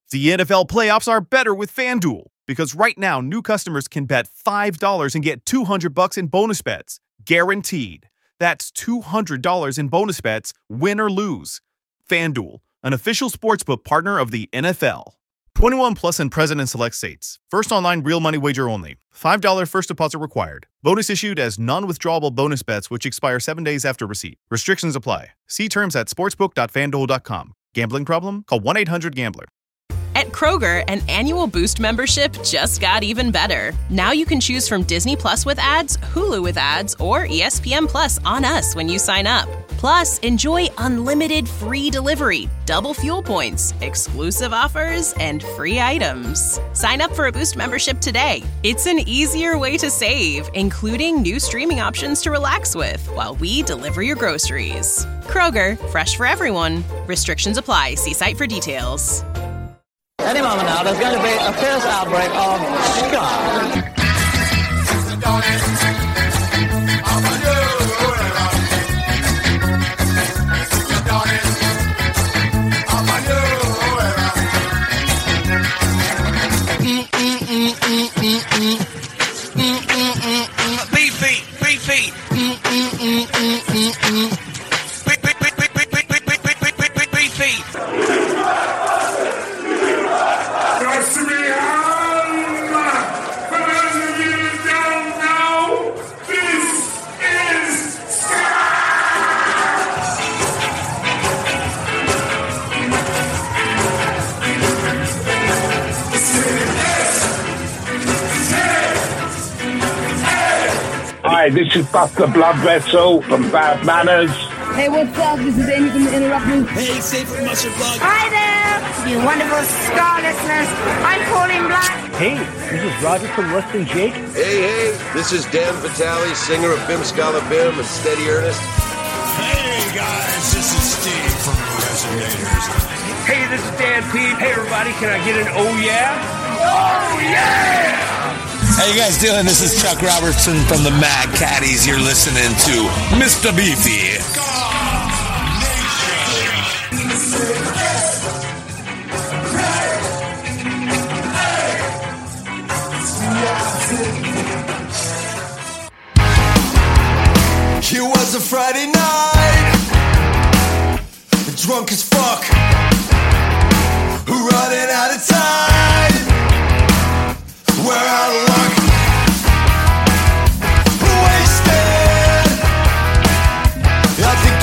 The NFL playoffs are better with FanDuel because right now new customers can bet $5 and get $200 in bonus bets, guaranteed. That's $200 in bonus bets, win or lose. FanDuel, an official sportsbook partner of the NFL. 21 plus and present in select states. First online real money wager only. $5 first deposit required. Bonus issued as non-withdrawable bonus bets which expire 7 days after receipt. Restrictions apply. See terms at sportsbook.fanduel.com. Gambling problem? Call 1-800-GAMBLER. At Kroger, an annual Boost membership just got even better. Now you can choose from Disney Plus with ads, Hulu with ads, or ESPN Plus on us when you sign up. Plus, enjoy unlimited free delivery, double fuel points, exclusive offers, and free items. Sign up for a Boost membership today. It's an easier way to save, including new streaming options to relax with while we deliver your groceries. Kroger, fresh for everyone. Restrictions apply. See site for details. Any moment now, there's going to be a fierce outbreak of ska. Hi, this is Buster Bloodvessel from Bad Manners. Hey, what's up? This is Amy from The Interrupters. Hey, Safe from Muscle Plug. Hi there, you wonderful Scar listeners. I'm Pauline Black. Hey, this is Roger from Less Than Jake. Hey, this is Dan Vitale, singer of Bim Scala Bim and Steady Ernest. Hey, guys, this is Steve from The Resonators. Hey, this is Dan P. Hey, everybody, can I get an oh yeah? Oh yeah! How you guys doing? This is Chuck Robertson from the Mad Caddies. You're listening to Mr. Beefy. It was a Friday night, drunk as fuck, running out of time, we're out of luck, wasted. I think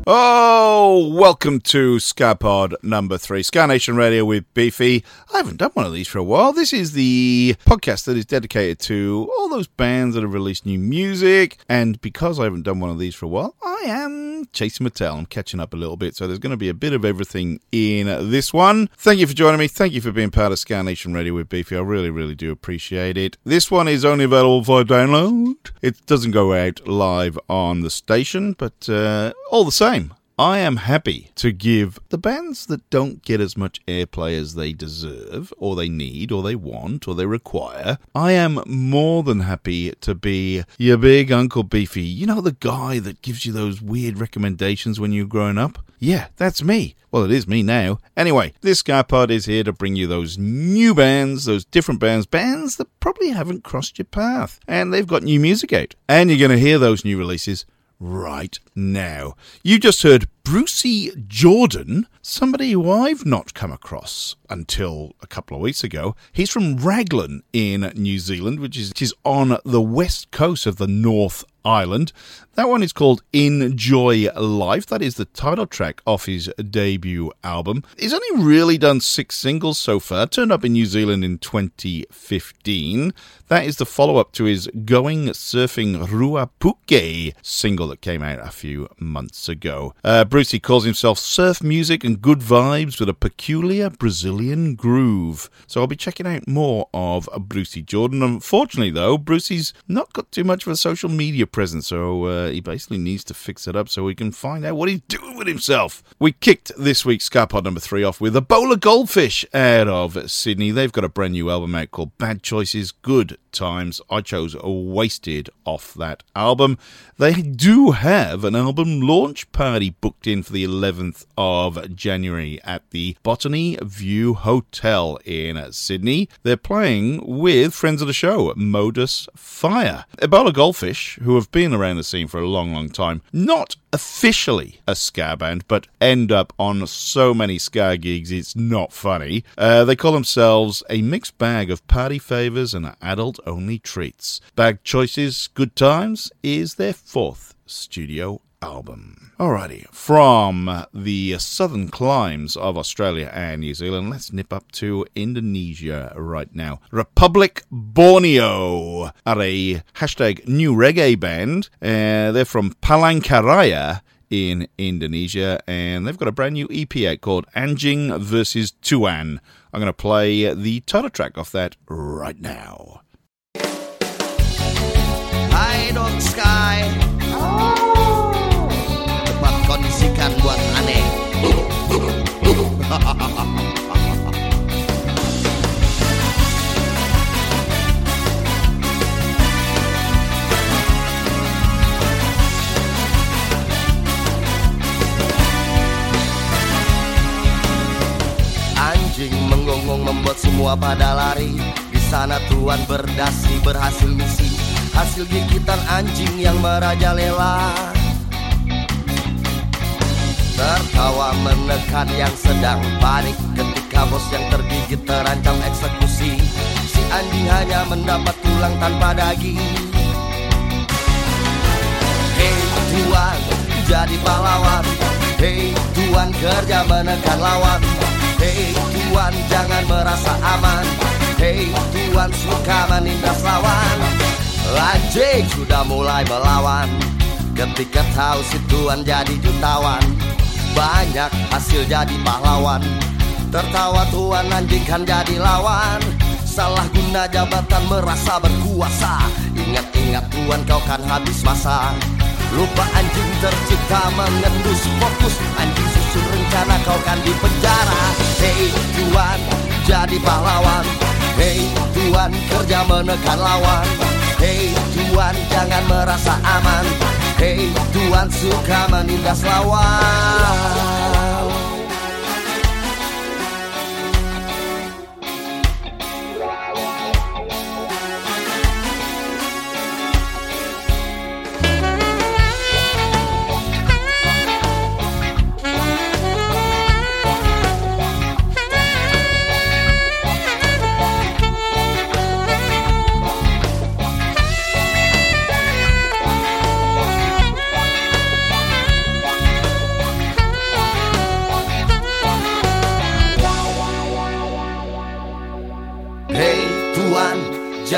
Oh, welcome to Ska Pod number 3, Ska Nation Radio with Beefy. I haven't done one of these for a while. This is the podcast that is dedicated to all those bands that have released new music, and because I haven't done one of these for a while, I am chasing my tail. I'm catching up a little bit, so there's going to be a bit of everything in this one. Thank you for joining me. Thank you for being part of Ska Nation Radio with Beefy. I really, really do appreciate it. This one is only available via download. It doesn't go out live on the station, but all the same, I am happy to give the bands that don't get as much airplay as they deserve, or they need, or they want, or they require. I am more than happy to be your big Uncle Beefy. You know, the guy that gives you those weird recommendations when you're growing up? Yeah, that's me. Well, it is me now. Anyway, this Ska Pod is here to bring you those new bands, those different bands that probably haven't crossed your path, and they've got new music out. And you're going to hear those new releases right now. You just heard Brucey Jordan, somebody who I've not come across until a couple of weeks ago. He's from Raglan in New Zealand, which is on the west coast of the North Island. That one is called Enjoy Life. That is the title track off his debut album. He's only really done 6 singles so far, turned up in New Zealand in 2015. That is the follow-up to his Going Surfing Ruapuke single that came out a few months ago. Brucey calls himself surf music and good vibes with a peculiar Brazilian groove. So I'll be checking out more of Brucey Jordan. Unfortunately, though, Brucey's not got too much of a social media presence, so he basically needs to fix it up so we can find out what he's doing with himself. We kicked this week's Ska Pod number 3 off with a bowl of goldfish out of Sydney. They've got a brand new album out called Bad Choices, Good Times. I chose Wasted off that album. They do have an album launch party booked in for the 11th of January at the Botany View Hotel in Sydney. They're playing with friends of the show, Modus Fire. Ebola Goldfish, who have been around the scene for a long, long time, not officially a ska band, but end up on so many ska gigs it's not funny. They call themselves a mixed bag of party favours and adult-only treats. Bad Choices, Good Times is their 4th studio album. Alrighty, from the southern climes of Australia and New Zealand, let's nip up to Indonesia right now. Republic Borneo are a #new reggae band. They're from Palangkaraya in Indonesia, and they've got a brand new EP out called Anjing vs. Tuan. I'm going to play the title track off that right now. Hai Dog Sky. Tempat kondisikan buat aneh. Anjing menggonggong membuat semua pada lari. Di sana tuan berdasi berhasil misi. Hasil gigitan anjing yang merajalela. Tertawa menekan yang sedang panik ketika bos yang tergigit terancam eksekusi. Si anjing hanya mendapat tulang tanpa daging. Hei tuan, jadi pahlawan. Hei tuan, kerja menekan lawan. Hei tuan, jangan merasa aman. Hei tuan, suka menindas lawan. Anjing sudah mulai melawan. Ketika tahu si tuan jadi jutawan, banyak hasil jadi pahlawan. Tertawa tuan, anjing kan jadi lawan. Salah guna jabatan merasa berkuasa. Ingat-ingat tuan, kau kan habis masa. Lupa anjing tercipta mengendus fokus. Anjing susun rencana, kau kan di penjara. Hei tuan, jadi pahlawan. Hei tuan, kerja menekan lawan. Hei tuan, jangan merasa aman. Hei tuan, suka menindas lawan.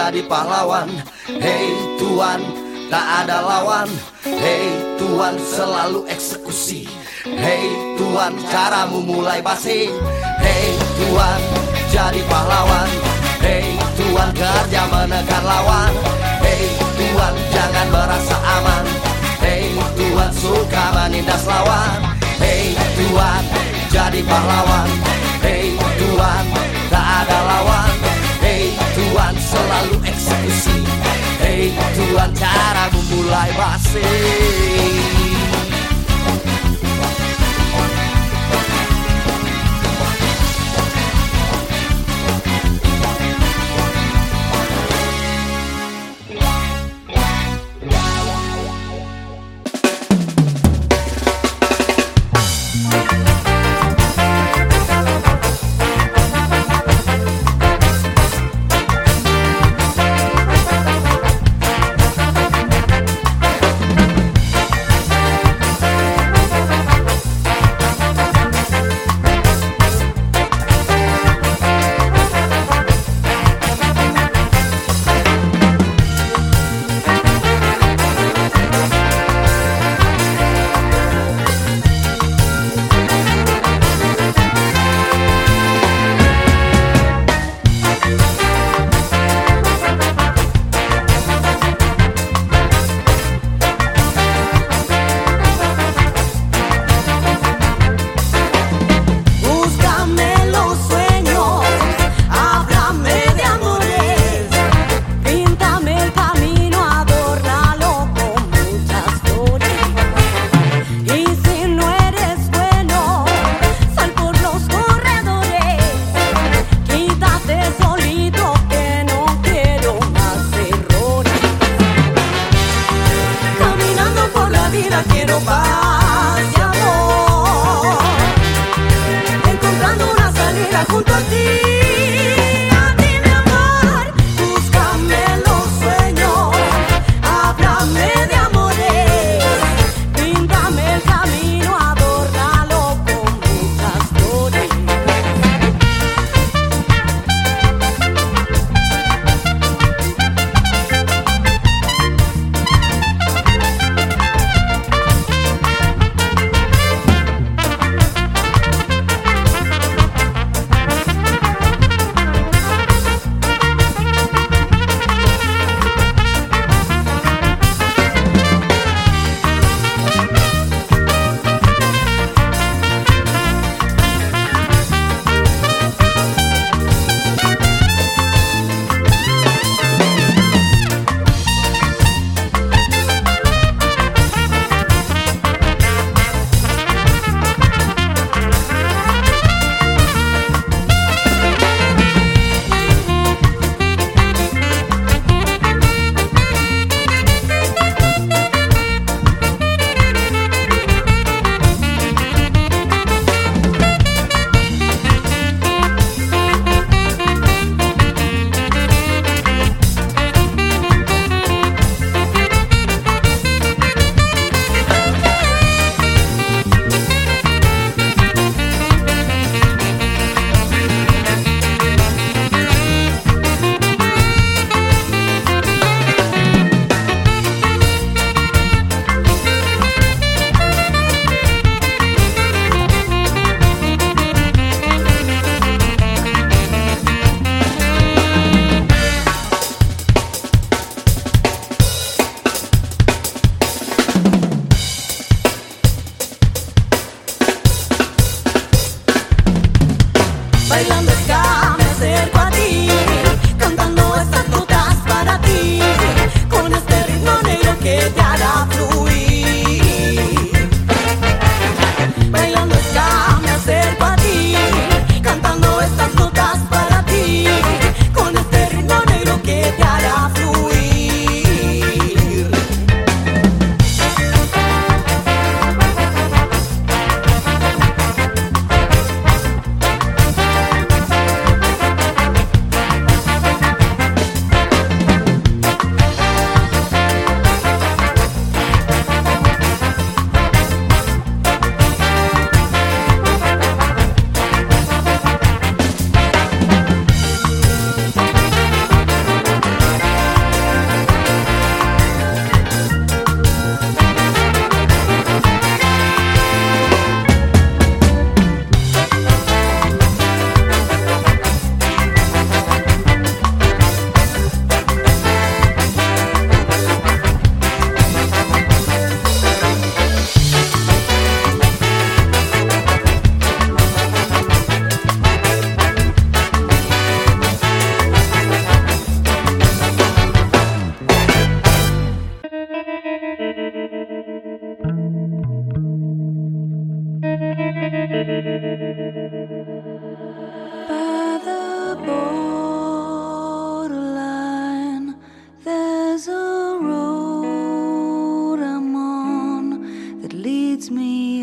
jadi pahlawan. Hei Tuhan, tak ada lawan. Hei Tuhan, selalu eksekusi. Hei Tuhan, caramu mulai basi. Hei Tuhan, jadi pahlawan. Hei Tuhan, kerja menekan lawan. Hei Tuhan, jangan merasa aman. Hei Tuhan, suka menindas lawan. Hei Tuhan, jadi pahlawan. Hei Tuhan, tak ada lawan. Hei Tuhan, selalu eksekusi. Hei Tuhan, caramu mulai basi.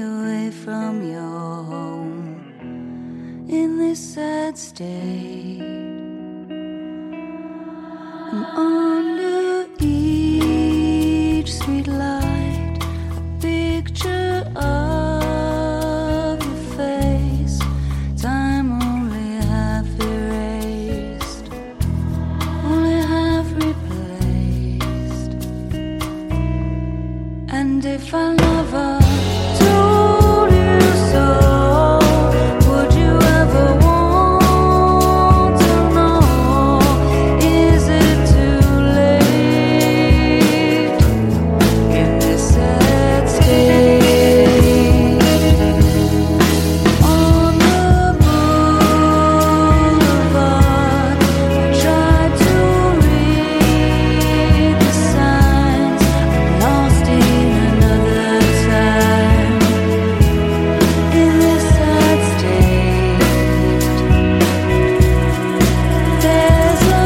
away from your home in this sad state. And under each sweet light, a picture of your face, time only half erased, only half replaced. And if I never told you so, would you ever want to know? Is it too late in this sad state? On the boulevard, I tried to read the signs, I'm lost in another time in this sad state. There's a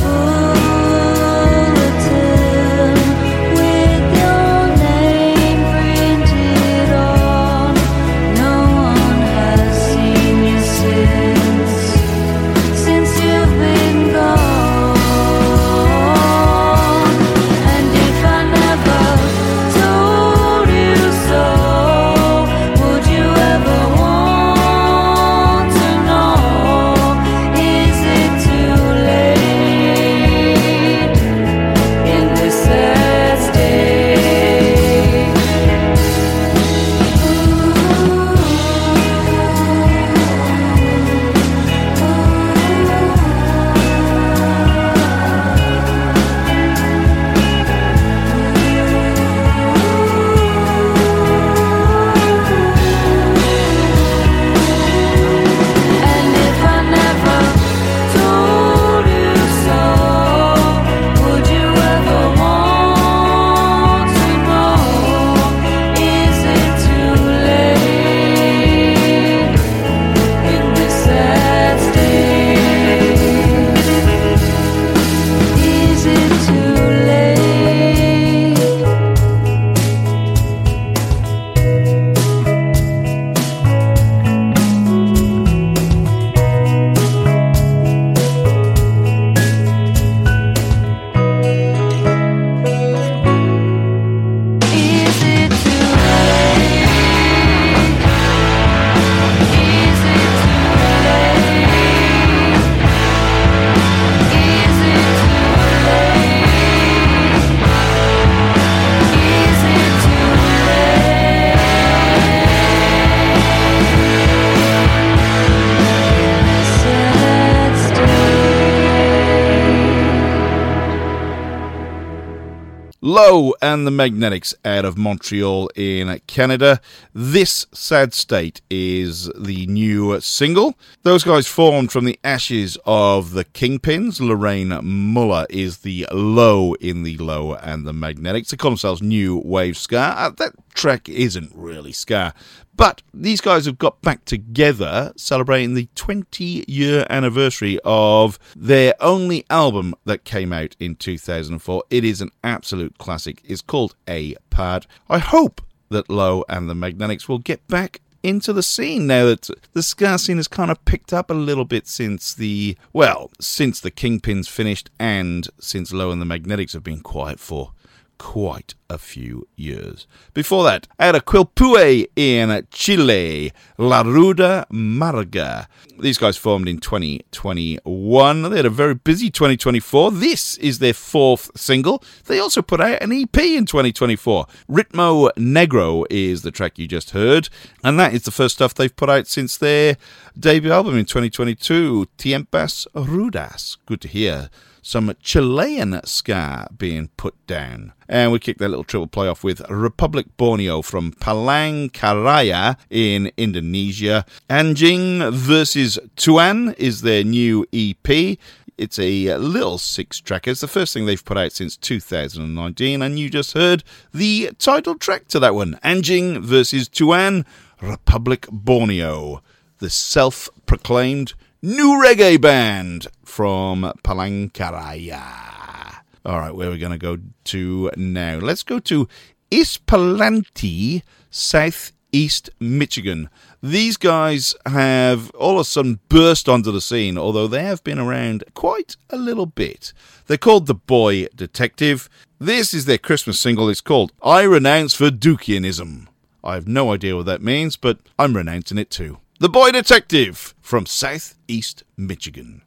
bulletin with your name printed on. No one has seen you since you've been gone. And if I never told you so, would you ever want to know? Is it too late in this sad state? And if I never told you so, would you ever want to know? Is it too late in this sad state? Is it too late? Is it too late? Is it too late? Is it too late? Is it too late? Sad state. Low and the Magnetics out of Montreal in Canada. This Sad State is the new single. Those guys formed from the ashes of the Kingpins. Lorraine Muller is the low in the Low and the Magnetics. They call themselves New Wave Ska. That track isn't really ska. But these guys have got back together celebrating the 20-year anniversary of their only album that came out in 2004. It is an absolute classic. It's called A-Part. I hope that Low and the Magnetics will get back into the scene now that the ska scene has kind of picked up a little bit since the Kingpins finished and since Low and the Magnetics have been quiet for quite a few years. Before that, out of Quilpue in Chile, La Ruda Marga. These guys formed in 2021. They had a very busy 2024. This is their fourth single. They also put out an EP in 2024. Ritmo Negro is the track you just heard, and that is the first stuff they've put out since their debut album in 2022, Tiempas Rudas. Good to hear some Chilean ska being put down. And we kick that little triple play off with Republic Borneo from Palangkaraya in Indonesia. Anjing versus Tuan is their new EP. It's a little six-tracker. It's the first thing they've put out since 2019, and you just heard the title track to that one. Anjing versus Tuan, Republic Borneo, the self-proclaimed new reggae band from Palangkaraya. All right, where are we going to go to now? Let's go to Ispalanti, South East Michigan. These guys have all of a sudden burst onto the scene, although they have been around quite a little bit. They're called The Boy Detective. This is their Christmas single. It's called I Renounce for Dukianism. I have no idea what that means, but I'm renouncing it too. The Boy Detective from Southeast Michigan.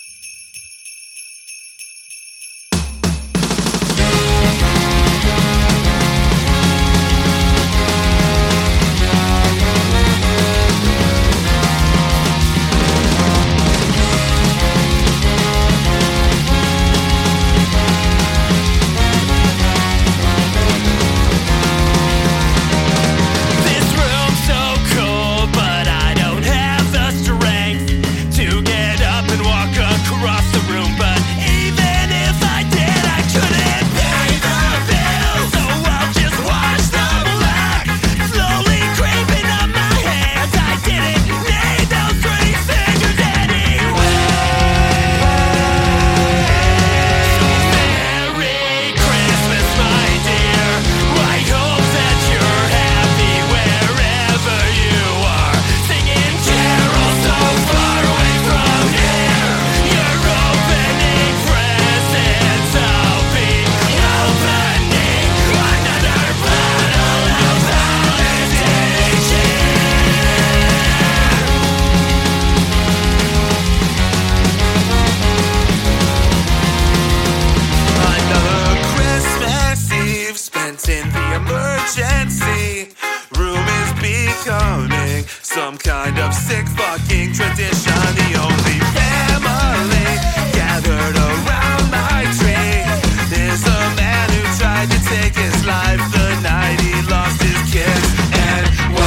Some kind of sick fucking tradition. The only family gathered around my tree is a man who tried to take his life the night he lost his kids. And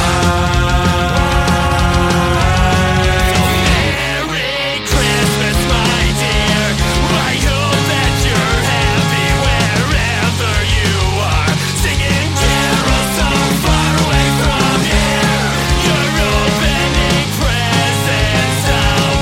Merry Christmas, my dear. I hope that you're happy wherever you are, singing carols so far away from here. You're opening presents, I'll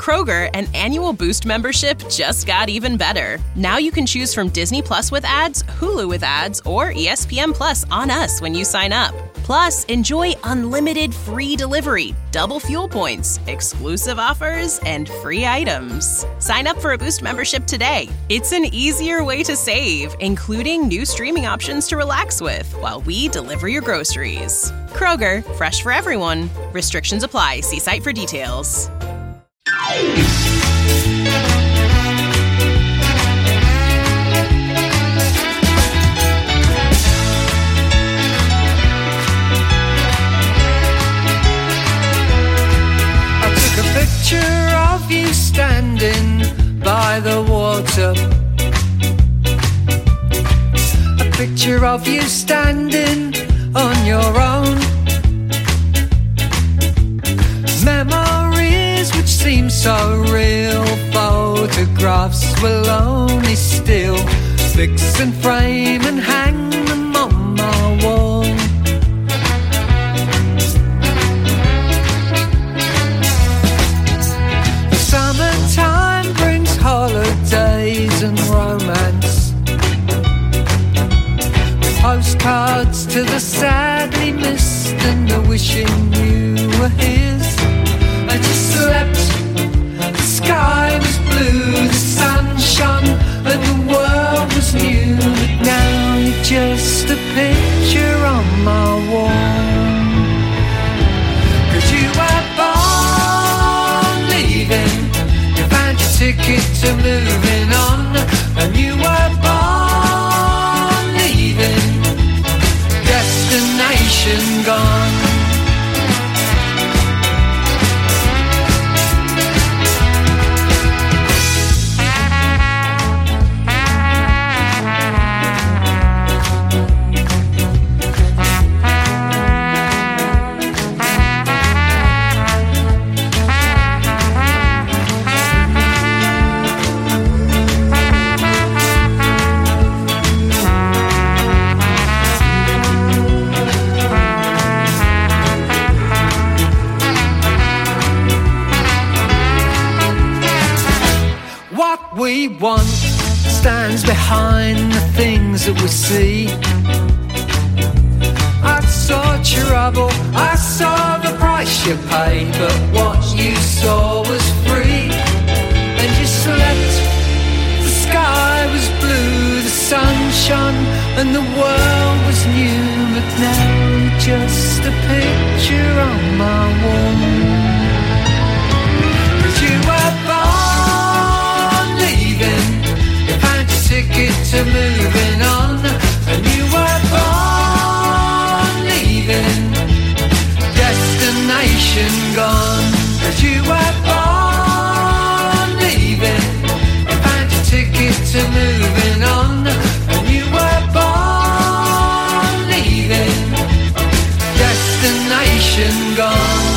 Kroger, an annual Boost membership just got even better. Now you can choose from Disney Plus with ads, Hulu with ads, or ESPN Plus on us when you sign up. Plus, enjoy unlimited free delivery, double fuel points, exclusive offers, and free items. Sign up for a Boost membership today. It's an easier way to save, including new streaming options to relax with while we deliver your groceries. Kroger, fresh for everyone. Restrictions apply. See site for details. Picture of you standing by the water. A picture of you standing on your own. Memories which seem so real. Photographs will only still fix and frame and hang them on my wall. Summertime brings holidays and romance, postcards to the sadly missed and the wishing you were his. I just slept, the sky was blue, the sun shone and the world was new. But now you're just a picture on my wall. 'Cause you were born leaving, ticket to moving on, and you were born leaving, destination gone. We want stands behind the things that we see. I saw trouble, I saw the price you paid, but what you saw was free. And you slept, the sky was blue, the sun shone, and the world was new. But now just a picture on my wall. 'Cause you were born leaving, you found your ticket to moving on, and you were born leaving, destination gone. 'Cause you were born leaving, you found your ticket to moving on, and you were born leaving, destination gone.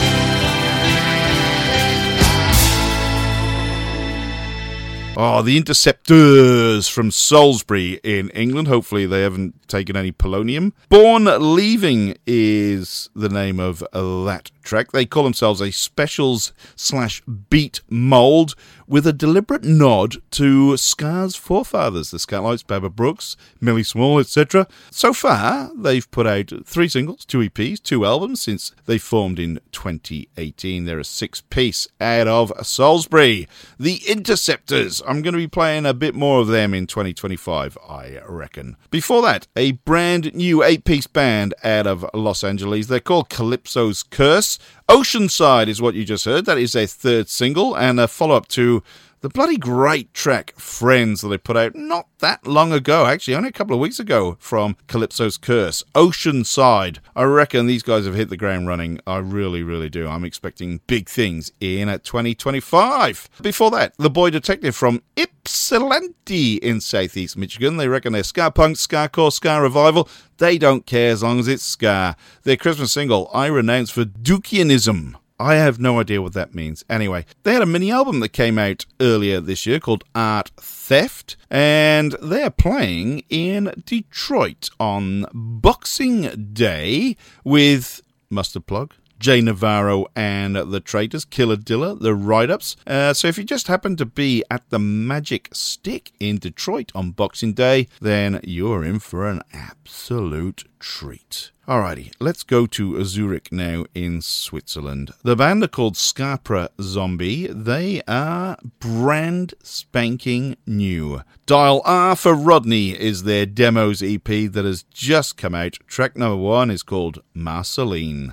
Oh, the Interceptors from Salisbury in England. Hopefully they haven't taken any polonium. Born Leaving is the name of that track. They call themselves a specials/beat mould with a deliberate nod to Scar's forefathers, the Scatlites, Baba Brooks, Millie Small, etc. So far, they've put out 3 singles, 2 EPs, 2 albums since they formed in 2018. They're a 6-piece out of Salisbury. The Interceptors. I'm going to be playing a bit more of them in 2025, I reckon. Before that, a brand new 8-piece band out of Los Angeles. They're called Calypso's Curse. Oceanside is what you just heard. That is their 3rd single and a follow-up to the bloody great track Friends that they put out not that long ago, actually only a couple of weeks ago, from Calypso's Curse. Oceanside. I reckon these guys have hit the ground running. I really, really do. I'm expecting big things in 2025. Before that, The Boy Detective from Ypsilanti in southeast Michigan. They reckon they're ska punk, ska core, ska revival. They don't care as long as it's ska. Their Christmas single, I Renounce for Dukianism. I have no idea what that means. Anyway, they had a mini album that came out earlier this year called Art Theft, and they're playing in Detroit on Boxing Day with, mustard plug, Jay Navarro and the Traitors, Killer Dilla, the Write-Ups. So if you just happen to be at the Magic Stick in Detroit on Boxing Day, then you're in for an absolute treat. Alrighty, let's go to Zurich now in Switzerland. The band are called Scapra Zombie. They are brand spanking new. Dial R for Rodney is their Demos EP that has just come out. Track number 1 is called Marceline.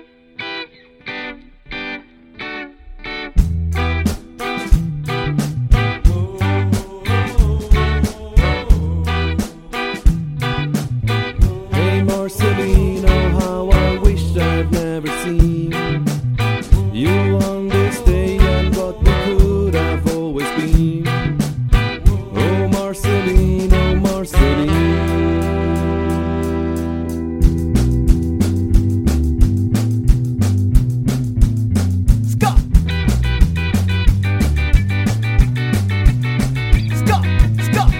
Marceline, oh how I wish I've never seen you on this day and what we could have always been. Oh Marceline, oh Marceline. Scott! Scott! Scott!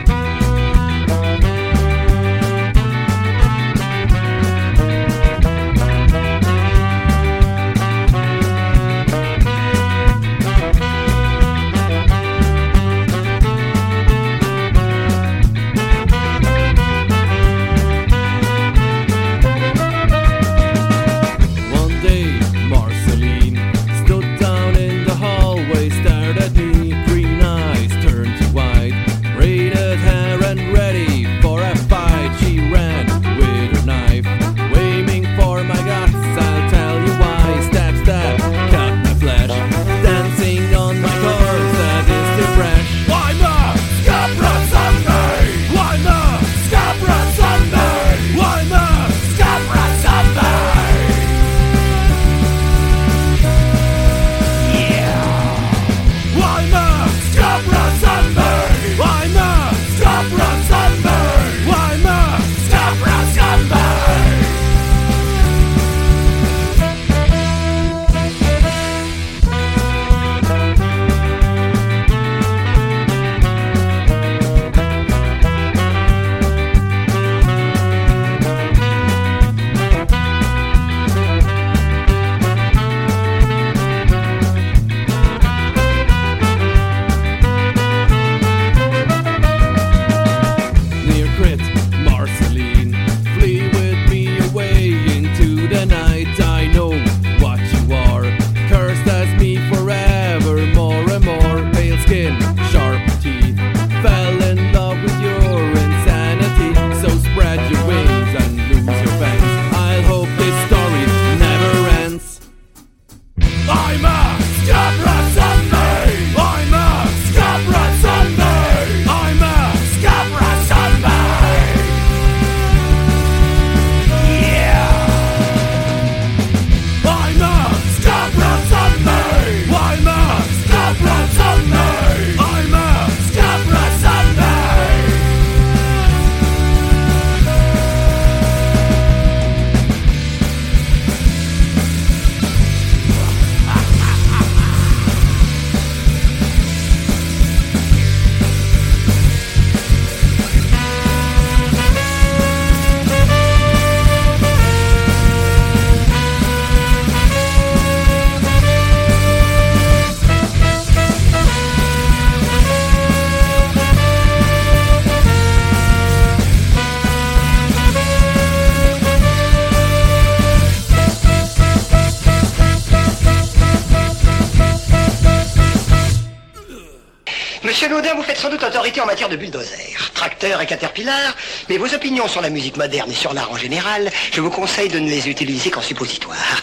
Monsieur Laudin, vous faites sans doute autorité en matière de bulldozer, tracteur et caterpillar, mais vos opinions sur la musique moderne et sur l'art en général, je vous conseille de ne les utiliser qu'en suppositoire.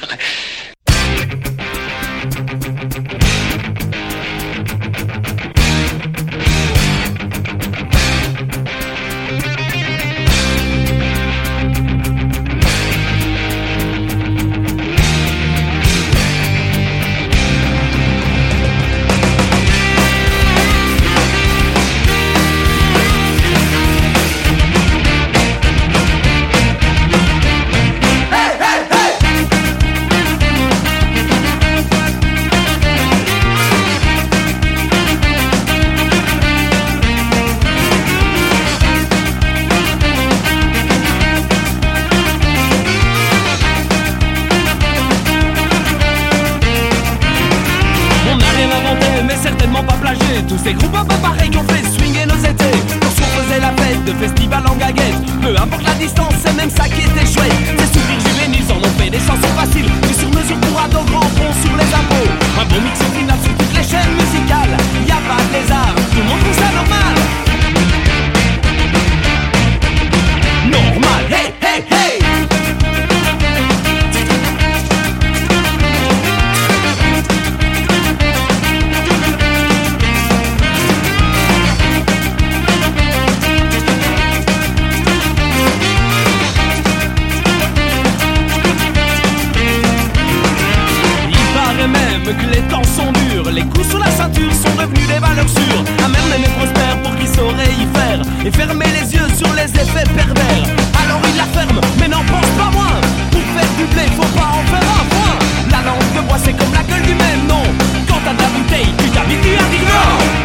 Hey, hey, hey! Tous ces groupes un peu pareils qui ont fait swinguer nos étés. Lorsqu'on faisait la fête de festival en gaguette, peu importe la distance, c'est même ça qui était chouette. Ces souvenirs juvéniles en ont fait des chansons faciles, mais sur mesure pour ados grands ponts sur les impôts. Un bon mix au final sur toutes les chaînes musicales. Y a pas de lézard, tout le monde trouve ça normal. Normal, hey, hey, hey. Que les temps sont durs, les coups sur la ceinture sont devenus des valeurs sûres. Un mère même est prospère pour qui saurait y faire et fermer les yeux sur les effets pervers. Alors il la ferme, mais n'en pense pas moins. Pour faire du blé, faut pas en faire un point. La langue de bois c'est comme la gueule du même nom. Quand t'as de la bouteille, tu t'habitues à dire non.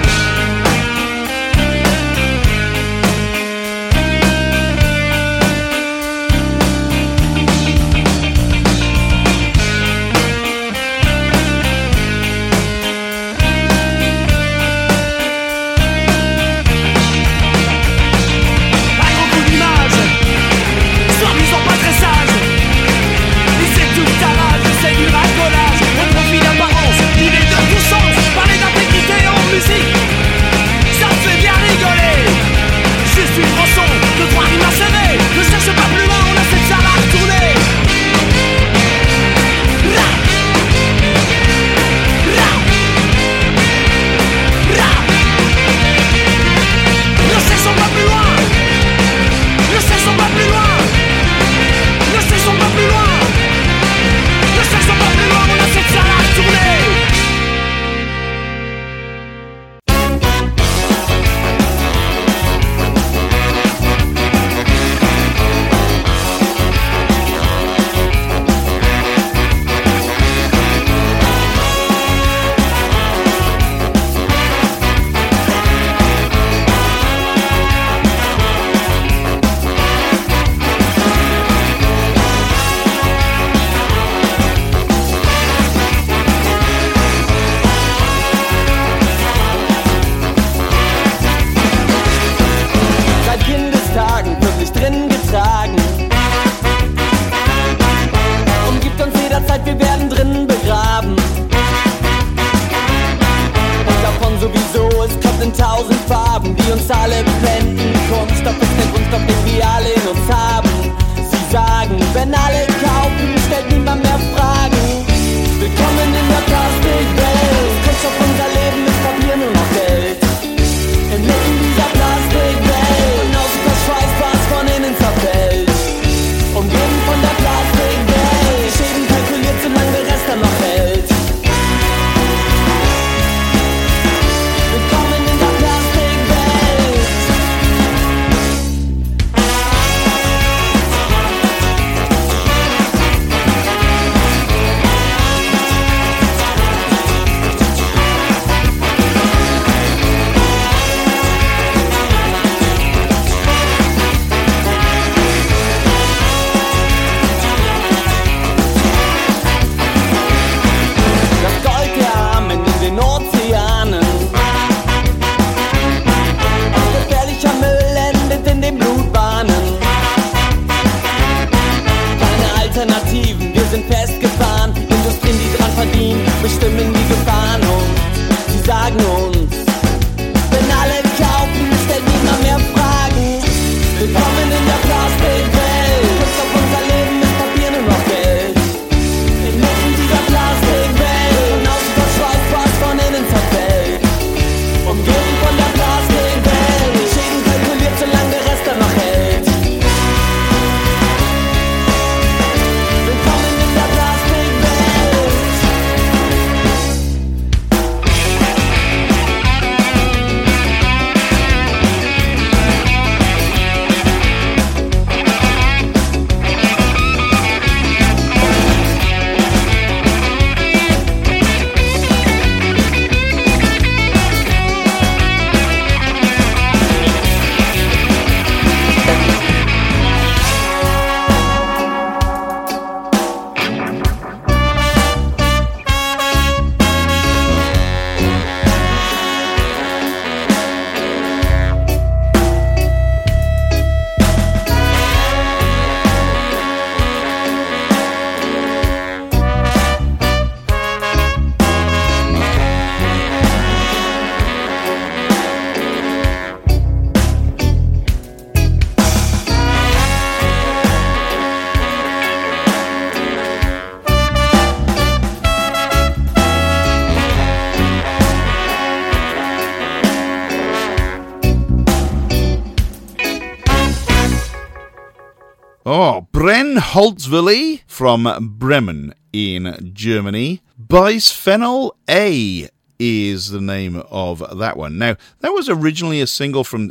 Brennholzwille from Bremen in Germany. Bisphenol A is the name of that one. Now, that was originally a single from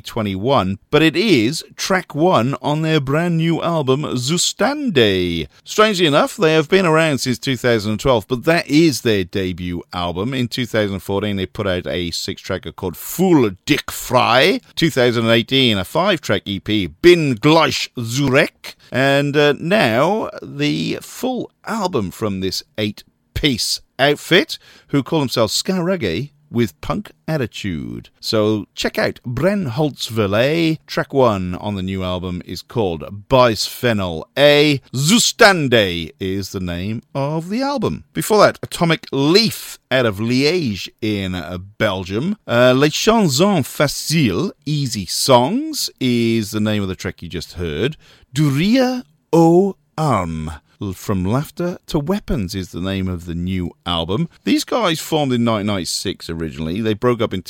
2021, but it is track 1 on their brand new album, Zustande. Strangely enough, they have been around since 2012, but that is their debut album. In 2014, they put out a 6-tracker called Full Dick Frei. 2018, a 5-track EP, Bin Gleich Zurek. And now, the full album from this 8-piece outfit, who call themselves ska reggae with punk attitude. So check out Brennholzwille. Track 1 on the new album is called Bisphenol A. Zustande is the name of the album. Before that, Atomic Leaf out of Liège in Belgium. Les Chansons Faciles, Easy Songs, is the name of the track you just heard. Du Rire aux Armes, From Laughter to Weapons, is the name of the new album. These guys formed in 1996 originally. They broke up in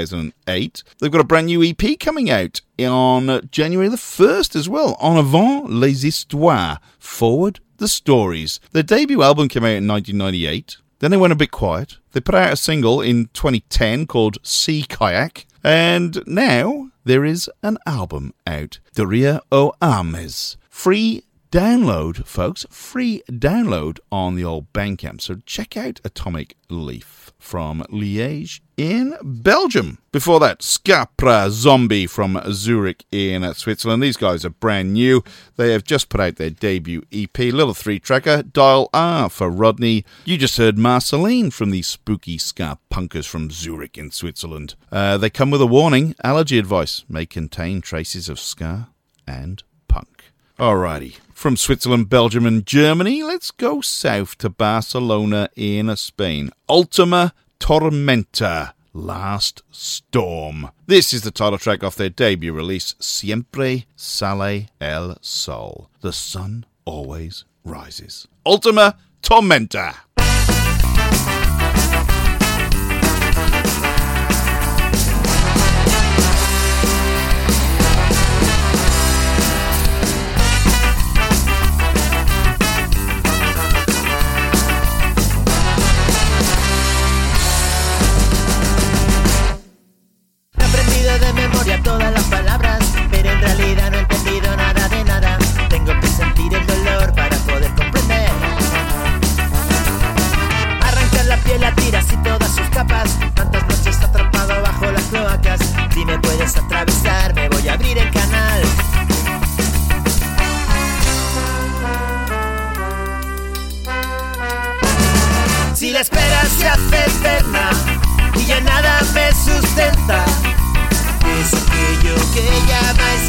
2008. They've got a brand new EP coming out on January the 1st as well. En avant les histoires. Forward the stories. Their debut album came out in 1998. Then they went a bit quiet. They put out a single in 2010 called Sea Kayak. And now there is an album out. De Rire aux Armes. Free download, folks. Free download on the old Bandcamp. So check out Atomic Leaf from Liège in Belgium. Before that, Scapra Zombie from Zurich in Switzerland. These guys are brand new. They have just put out their debut EP, little 3-tracker, Dial R for Rodney. You just heard Marceline from the spooky ska punkers from Zurich in Switzerland. They come with a warning. Allergy advice may contain traces of ska and punk. Alrighty. From Switzerland, Belgium and Germany, let's go south to Barcelona in Spain. Ultima Tormenta, Last Storm. This is the title track off their debut release, Siempre Sale el Sol. The sun always rises. Ultima Tormenta. Todas las palabras, pero en realidad no he entendido nada de nada. Tengo que sentir el dolor para poder comprender. Arrancar la piel a tiras y todas sus capas. Tantas noches atrapado bajo las cloacas. Si me puedes atravesar, me voy a abrir el canal. Si la espera se hace eterna y ya nada me sustenta, es aquello que llamáis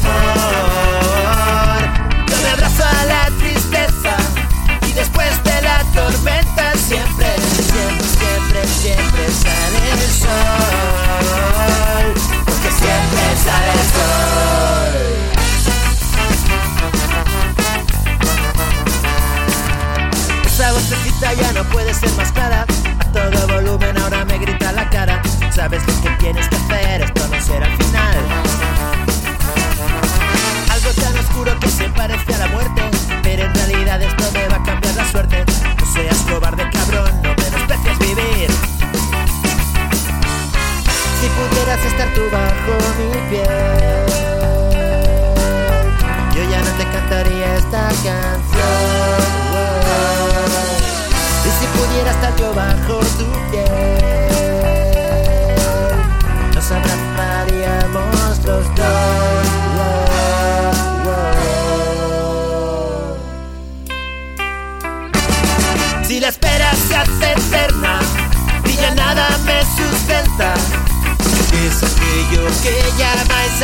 amor. Yo me abrazo a la tristeza y después de la tormenta siempre, siempre, siempre, siempre sale el sol. Porque siempre sale el sol. Esa vocecita ya no puede ser más clara. A todo volumen ahora me grita la cara. Sabes lo que tienes que hacer, esto no será el final. Algo tan oscuro que se parece a la muerte, pero en realidad esto me va a cambiar la suerte. No seas cobarde, cabrón, no menosprecies vivir. Si pudieras estar tú bajo mi piel, yo ya no te cantaría esta canción. Y si pudiera estar yo bajo tu piel, nos abrazaríamos los dos. Si la espera se hace eterna y ya nada me sustenta, es aquello que llamáis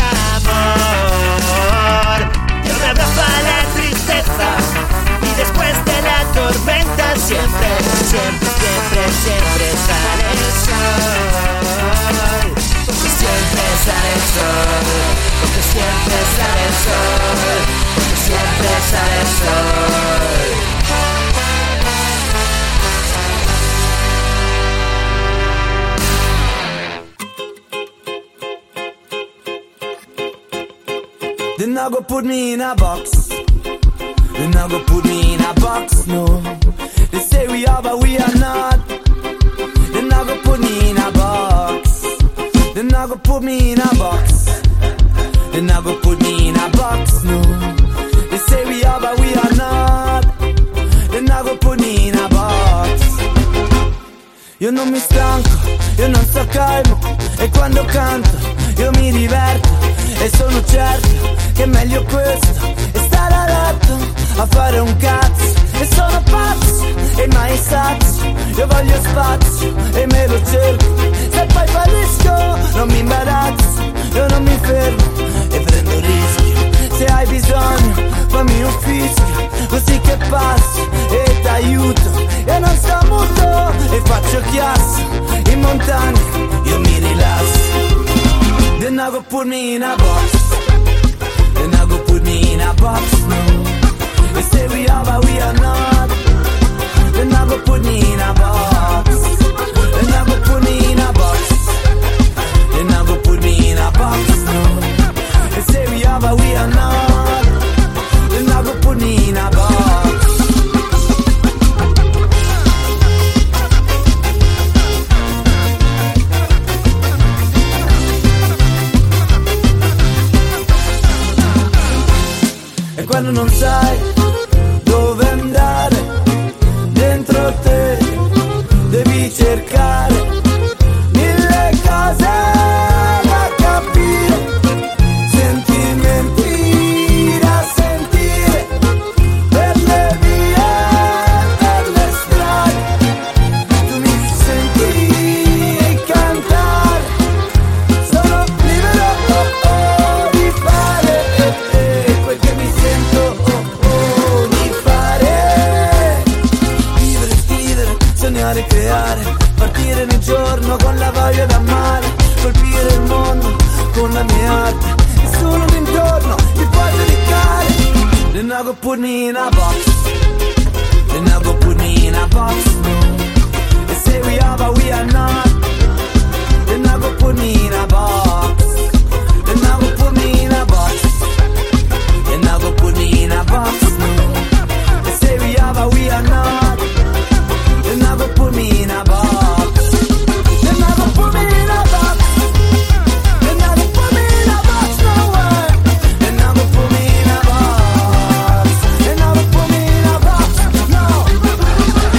amor. Yo me abrazo a la tristeza y después de la tormenta siempre, siempre, siempre, siempre sale el sol. Porque siempre sale el sol. Porque siempre sale el sol. Porque siempre sale el sol. Then I go put me in a box They're not gonna put me in a box, no. They say we are, but we are not. They're not gonna put me in a box. They're not gonna put me in a box. They're not gonna put me in a box, no. They say we are, but we are not. They're not gonna put me in a box. Io non mi stanco, io non sto calmo. E quando canto, io mi diverto. E sono certo che è meglio questo. E stare a letto a fare un cazzo. E sono pazzo e mai sazio. Io voglio spazio e me lo cerco. Se poi fallisco non mi imbarazzo. Io non mi fermo e prendo rischio. Se hai bisogno fammi un fischio, così che passo e t'aiuto. Io non sto muto e faccio chiasso. In montagna io mi rilasso. They're not gonna put me in a box. They're not gonna put me in a box, no. They say we are, but we are not. They're not gonna put me in a box. They're not gonna put me in a box. They're not gonna put me in a box, no. They say we are, but we are not. They're not gonna put me in a box. E quando non sai dove andare, dentro te devi cercare mille cose da capire, sentimenti da sentire, per le vie, per le strade, tu mi senti cantare, sono libero di fare quel che mi sento di fare, vivere, scrivere, sognare, creare, partire nel giorno con la voglia d'amare, colpire il mondo con la mia arte, nessuno d'intorno mi può giudicare. They're not gonna put me in a box. They're not gonna put me in a box, no. They say we are, but we are not. They're not gonna put me in a box. They're not gonna put me in a box. They're not gonna put me in a box, no. They say we are, but we are not. They're not gonna put me in a box. They're not gonna put me in a box. They're not gonna put me in a box, no way. They're not gonna put me in a box. They're not gonna put me in a box, no.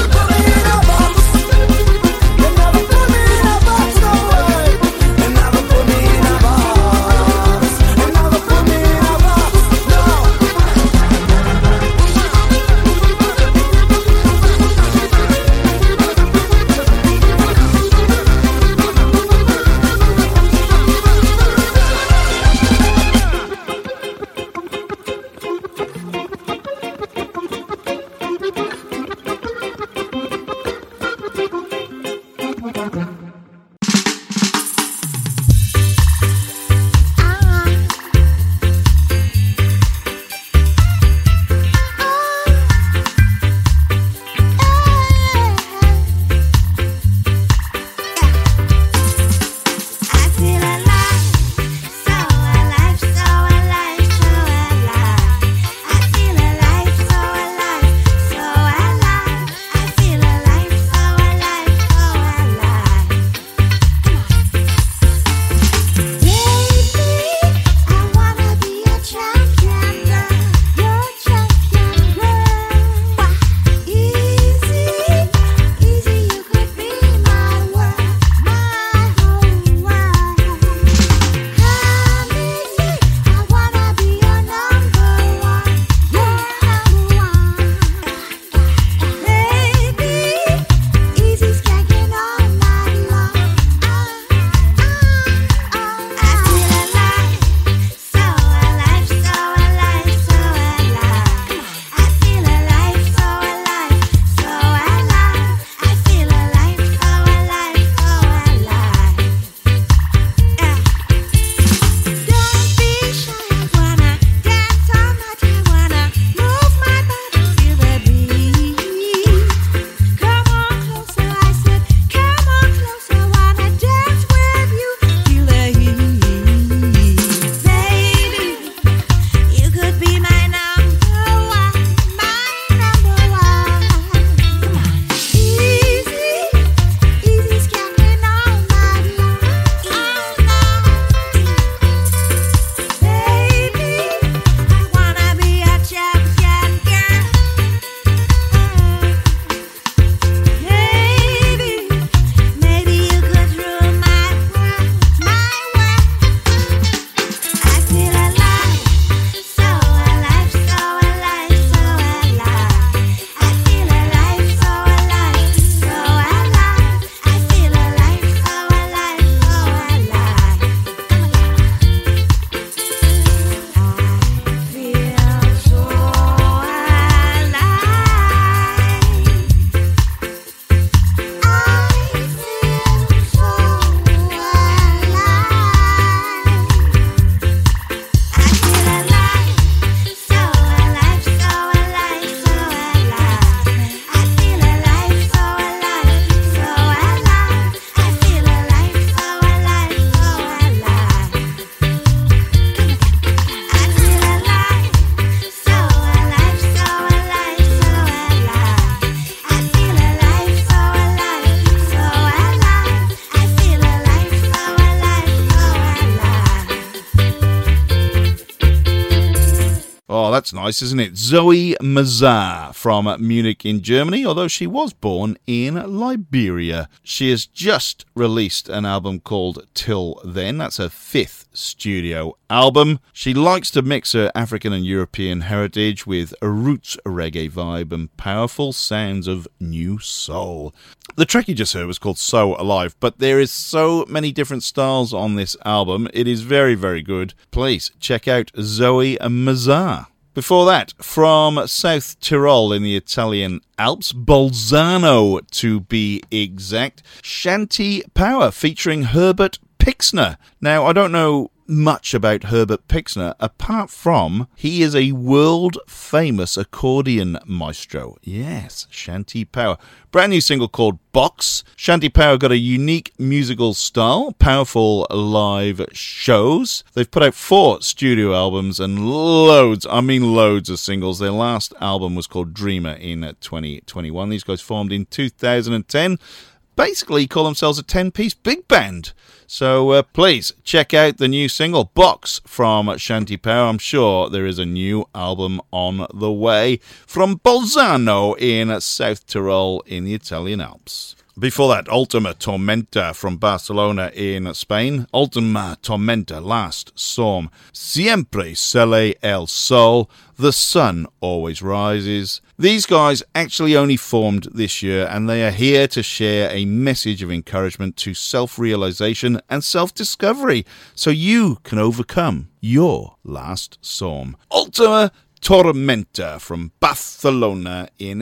that's nice, isn't it? Zoe Mazar from Munich in Germany, although she was born in Liberia. She has just released an album called Till Then. That's her 5th studio album. She likes to mix her African and European heritage with a roots reggae vibe and powerful sounds of new soul. The track you just heard was called So Alive, but there is so many different styles on this album. It is very, very good. Please check out Zoe Mazar. Before that, from South Tyrol in the Italian Alps, Bolzano to be exact, Shanty Power featuring Herbert Pixner. Now, I don't know much about Herbert Pixner, apart from he is a world-famous accordion maestro. Yes, Shanty Power. Brand new single called Box. Shanty Power got a unique musical style, powerful live shows. They've put out 4 studio albums and loads of singles. Their last album was called Dreamer in 2021. These guys formed in 2010. Basically call themselves a 10-piece big band. So please check out the new single Box from Shanty Power. I'm sure there is a new album on the way from Bolzano in South Tyrol in the Italian Alps. Before that, Ultima Tormenta from Barcelona in Spain. Ultima Tormenta, Last Storm. Siempre sale el sol. The sun always rises. These guys actually only formed this year, and they are here to share a message of encouragement to self-realization and self-discovery so you can overcome your last storm. Ultima Tormenta from Barcelona in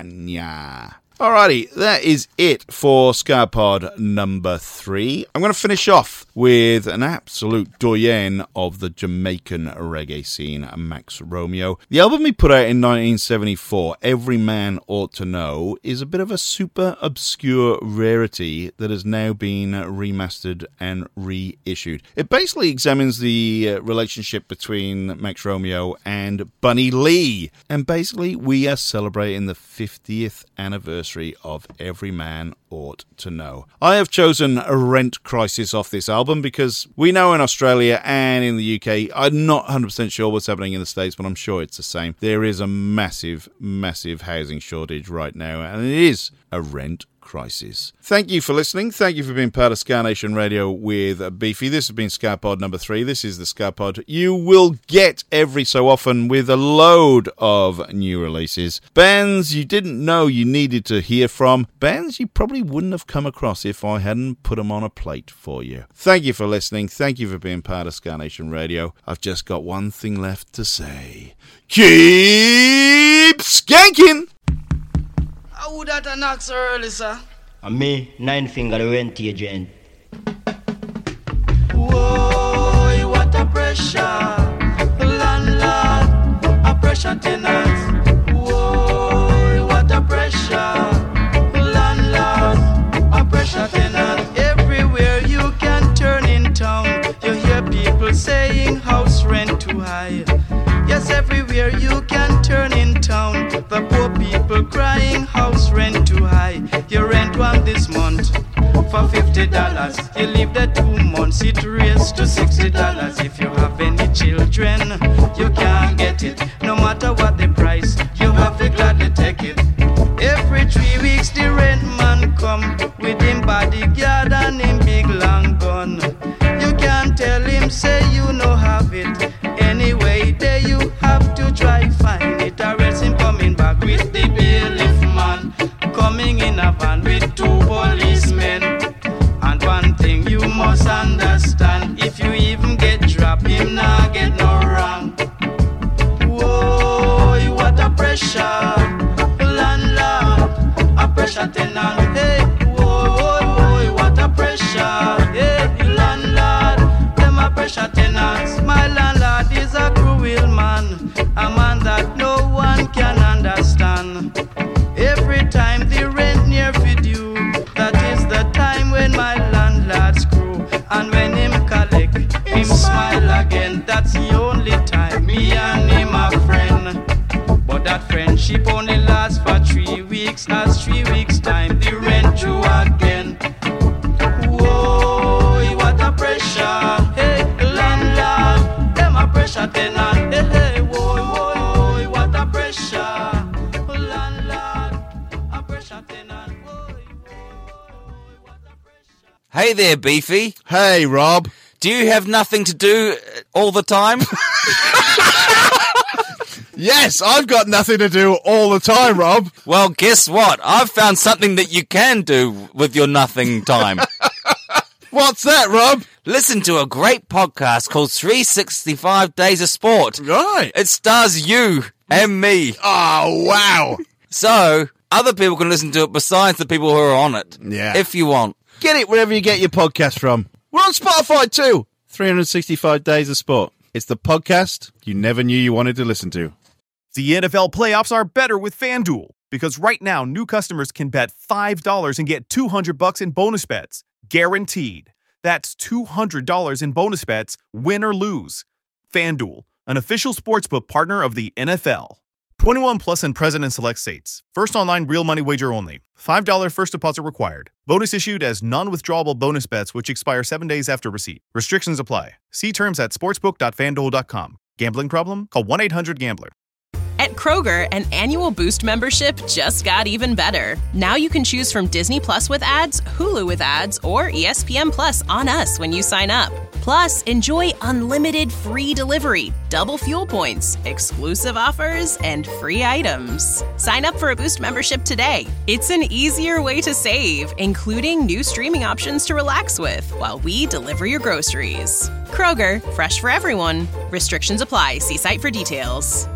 España. Alrighty, that is it for Skapod number 3. I'm going to finish off with an absolute doyen of the Jamaican reggae scene, Max Romeo. The album he put out in 1974, Every Man Ought to Know, is a bit of a super obscure rarity that has now been remastered and reissued. It basically examines the relationship between Max Romeo and Bunny Lee. And basically, we are celebrating the 50th anniversary of Every Man Ought to Know. I have chosen a Rent Crisis off this album because we know in Australia and in the UK, I'm not 100% sure what's happening in the States, but I'm sure it's the same. There is a massive, massive housing shortage right now, and it is a rent crisis. Thank you for listening. Thank you for being part of Ska Nation Radio with Beefy. This has been Skapod number 3. This is the Skapod you will get every so often with a load of new releases. Bands you didn't know you needed to hear from. Bands you probably wouldn't have come across if I hadn't put them on a plate for you. Thank you for listening. Thank you for being part of Ska Nation Radio. I've just got one thing left to say. Keep skanking! Who that a knock so early, sir? And me, 9 Finger, the rent agent. Whoa, what a pressure. Landlord, a pressure tenant. Whoa, what a pressure. Landlord, a pressure tenant. Everywhere you can turn in town, you hear people saying house rent too high. Yes, everywhere you can turn in town, the poor people crying house rent too high. You rent one this month for $50. You live there 2 months, it raised to $60. If you have any children, you can't get it. No matter what the price, you have to gladly take it. Every 3 weeks the rent man come with him bodyguard and him big long gun. You can't tell him say you no have it. Anyway, there you have to try find it. Or else him coming back with the bailiff man, coming in a van with 2 policemen. And one thing you must understand, if you even get dropped, him nah get no wrong. Whoa, what a pressure. Landlord, a pressure tenant. Hey, whoa, what a pressure. Hey, landlord, them a pressure tenants. My landlord is a cruel man, a man that no one can understand. Every time the rent near with you, that is the time when my landlord screw. And when him collect, him smile again. That's the only time me and him are friend. But that friendship only lasts for 3 weeks. As 3 weeks time, the rent due again. Whoa, what a pressure. Hey, landlord, them a pressure tenant. Hey, hey, whoa, whoa. Hey there, Beefy. Hey, Rob. Do you have nothing to do all the time? Yes, I've got nothing to do all the time, Rob. Well, guess what? I've found something that you can do with your nothing time. What's that, Rob? Listen to a great podcast called 365 Days of Sport. Right. It stars you and me. Oh, wow. So, other people can listen to it besides the people who are on it. Yeah. If you want. Get it wherever you get your podcast from. We're on Spotify too. 365 Days of Sport. It's the podcast you never knew you wanted to listen to. The NFL playoffs are better with FanDuel because right now new customers can bet $5 and get $200 in bonus bets, guaranteed. That's $200 in bonus bets, win or lose. FanDuel, an official sportsbook partner of the NFL. 21 plus and present in select states. First online real money wager only. $5 first deposit required. Bonus issued as non-withdrawable bonus bets which expire 7 days after receipt. Restrictions apply. See terms at sportsbook.fanduel.com. Gambling problem? Call 1-800-GAMBLER. At Kroger, an annual Boost membership just got even better. Now you can choose from Disney Plus with ads, Hulu with ads, or ESPN Plus on us when you sign up. Plus, enjoy unlimited free delivery, double fuel points, exclusive offers, and free items. Sign up for a Boost membership today. It's an easier way to save, including new streaming options to relax with while we deliver your groceries. Kroger, fresh for everyone. Restrictions apply. See site for details.